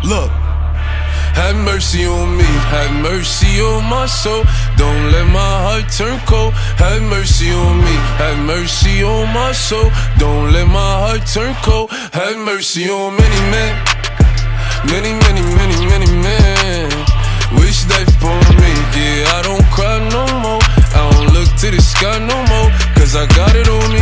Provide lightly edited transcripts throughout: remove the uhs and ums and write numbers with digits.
Look. Have mercy on me, have mercy on my soul. Don't let my heart turn cold. Have mercy on me, have mercy on my soul. Don't let my heart turn cold. Have mercy on many men, many, many, many, many men. Wish life upon me, yeah, I don't cry no more. I don't look to the sky no more, cause I got it on me.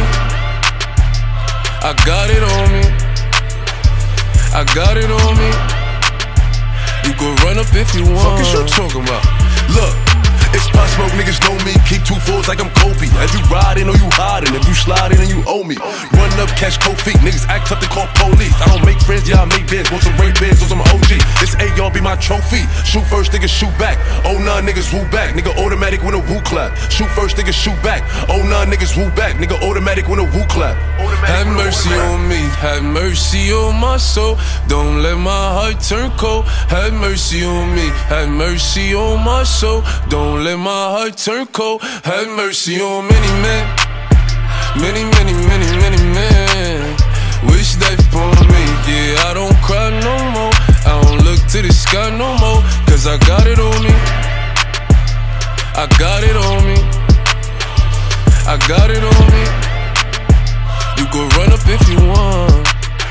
I got it on me. I got it on me. You can run up if you want. Fuck is you talking about? Look, it's Pop Smoke, niggas know me. Keep 2 fours like I'm Kobe. As you riding or you hiding, if you sliding and you owe me. Run up, catch cold feet. Niggas act up to call police. I don't make friends, yeah, I make bands. Want some rape bands, or some OG. This AR be my trophy. Shoot first, niggas shoot back. Oh nah, niggas woo back. Nigga automatic with a woo clap. Shoot first, niggas shoot back. Oh nah, niggas woo back. Nigga automatic with a woo clap. Have mercy on me, have mercy on my soul. Don't let my heart turn cold. Have mercy on me, have mercy on my soul. Don't let my heart turn cold. Have mercy on many men, many, many, many, many men. Wish life upon me, yeah, I don't cry no more. I don't look to the sky no more, cause I got it on me. I got it on me. I got it on me. You can run up if you want.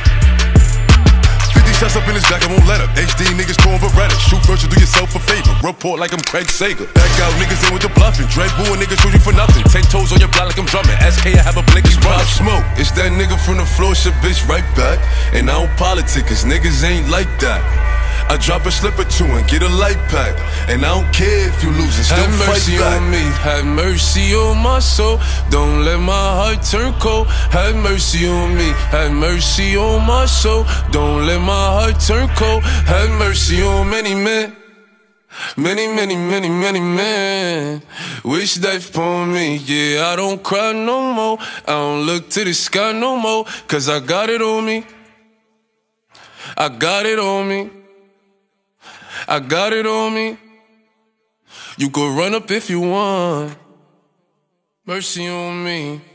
50 shots up in his back, I won't let up. HD niggas throwing Beretta. Shoot first, you do yourself a favor. Report like I'm Craig Sager. Back out, niggas in with the bluffing. Dread Bull, niggas shoot you for nothing. 10 toes on your block like I'm drumming. SK, I have a blink, it's Pop Smoke. It's that nigga from the floor, shit bitch right back. And I don't politic, cause niggas ain't like that. I drop a slip or 2 and get a light pack. And I don't care if you lose and still Have mercy fight back. on me, have mercy on my soul. Don't let my heart turn cold. Have mercy on me, have mercy on my soul. Don't let my heart turn cold. Have mercy on many men, many, many, many, many men. Wish life upon me, yeah, I don't cry no more. I don't look to the sky no more, cause I got it on me. I got it on me. I got it on me. You could run up if you want. Mercy on me.